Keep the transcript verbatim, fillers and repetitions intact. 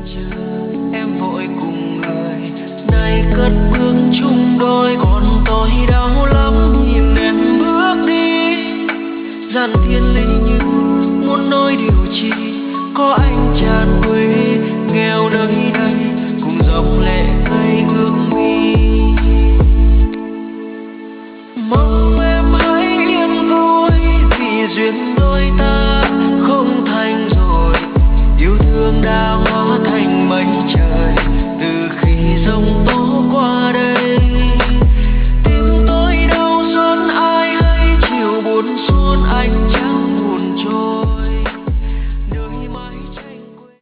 em vội cùng người này cất bước chung đôi, còn tôi đau lắm nhìn em bước đi. Dàn thiên lý như muốn nói điều chi, có anh tràn quê nghèo nơi đây cùng dòng lệ ngây ngước mi. Mong em hãy yên vui vì duyên đôi ta không thành rồi, yêu thương đã hóa thành mây trời.